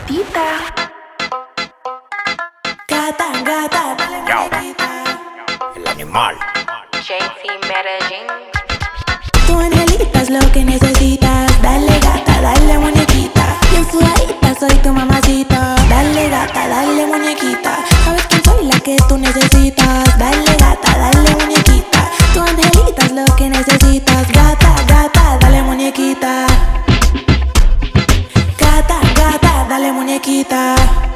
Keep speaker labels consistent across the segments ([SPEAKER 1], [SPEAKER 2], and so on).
[SPEAKER 1] gatita. Gata, gata, dale gatita.
[SPEAKER 2] El animal.
[SPEAKER 3] JT Medellín.
[SPEAKER 1] Tu angelita es lo que necesitas. Dale gata, dale muñequita. Bien sudadita, soy tu mamacita. Dale gata, dale muñequita. ¿Sabes quién soy? La que tú necesitas. Dale gata, dale muñequita. Tu angelita es lo que necesitas. Gata, gata, dale muñequita. Gata, gata, dale muñequita.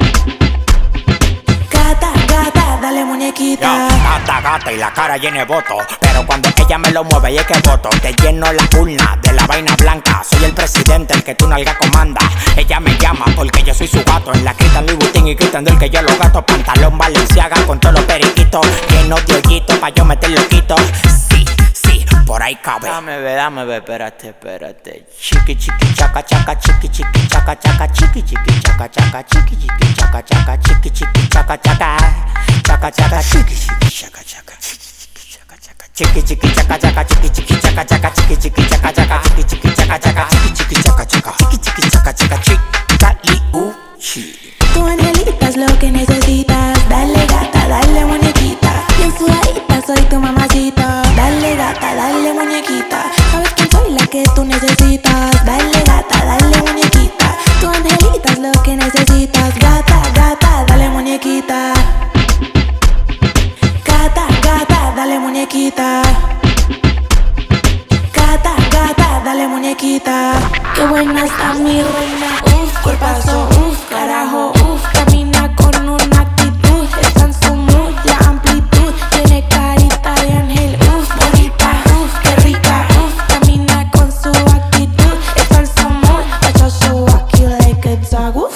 [SPEAKER 1] Gata, gata, dale muñequita.
[SPEAKER 2] Yo, gata, gata y la cara llena de voto. Pero cuando ella me lo mueve y es que voto. Te lleno la urna de la vaina blanca. Soy el presidente, el que tu nalga comanda. Ella me llama porque yo soy su gato. En la gritan Louis Vuitton y gritan del que yo lo gato. Pantalón Balenciaga con todos los periquitos. Lleno de hoyitos pa' yo meter loquito. Sí, sí, por ahí cabe. Dame ve, espérate. Chiqui, chiqui, chaca, chaca, chiqui, chiqui, chaca, chaca, chiqui, chiqui, chaca, chaca, chiqui, chiqui, chaca, chaca, chiqui, chiqui, chaca, chaca. Chaca, chaca, chiqui, chiqui, chaca, chaca, chiqui, chiqui, chaca, chaca, chiqui, chiqui, chaca, chaca, chiqui, chiqui, chaca, chaca, chiqui, chiqui, chaca, chaca, chiqui, chiqui, chaca, chaca, chiqui, chiqui, chaca, chaca, chiqui.
[SPEAKER 1] Tu angelita es lo que necesitas. Dale gata, dale muñequita. Bien sudadita, soy tu mamacita. Dale gata, dale muñequita. ¿Sabes quién soy? La que tú necesitas. Dale gata, dale muñequita. Tu angelita es lo que necesitas. Gata, gata, dale muñequita. Gata, gata, dale muñequita. Gata, gata, dale muñequita. Qué buena está mi reina. Cuerpazo, carajo, camina con una actitud. Está en su mood, la amplitud. Tiene carita de ángel, bonita, qué rica, camina con su actitud. Está en su mood, watch her show aquí like a dog.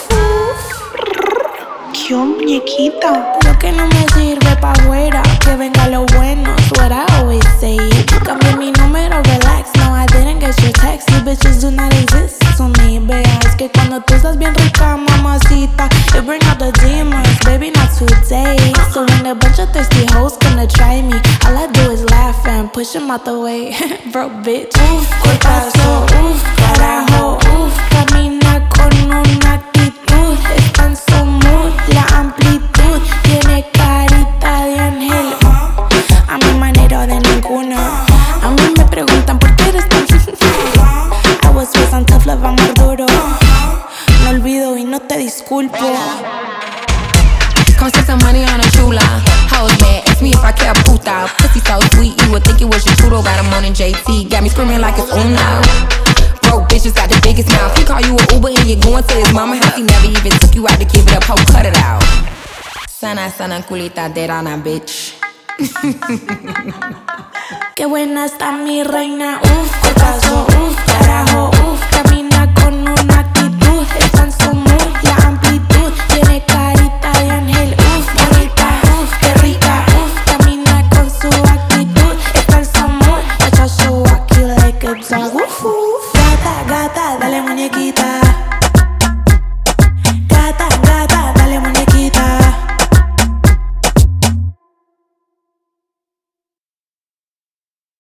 [SPEAKER 4] Qué muñequita.
[SPEAKER 1] Lo que no me sirve pa' afuera, que venga lo bueno, es what I always say. Cambié mi número, relax, no, I didn't get your text. You bitches do not exist to me, veas que cuando tú estás bien rica, mamacita, you bring out the demons, baby, not today. So when a bunch of thirsty hoes gonna try me, all I do is laugh and push them out the way. Broke bitch, cuerpazo, carajo, camina con una actitud. Está en su mood, la amplitud. Tiene carita de ángel, a mi manera de ninguna. A mí me preguntan por qué eres tan I was raised on tough love, amor duro. No olvido y no te disculpo.
[SPEAKER 5] Come spend some money on a chula. Hoes mad, ask me if I care puta. Pussy so sweet, you would think it was your chudo. Got him on in JT, got me screaming like it's Uno. Broke bitches got the biggest mouth. He call you an Uber and you're going to his mama house. He never even took you out to give it up, ho, cut it out. Sana, culita de rana, bitch.
[SPEAKER 1] Qué buena está mi reina, cuerpazo,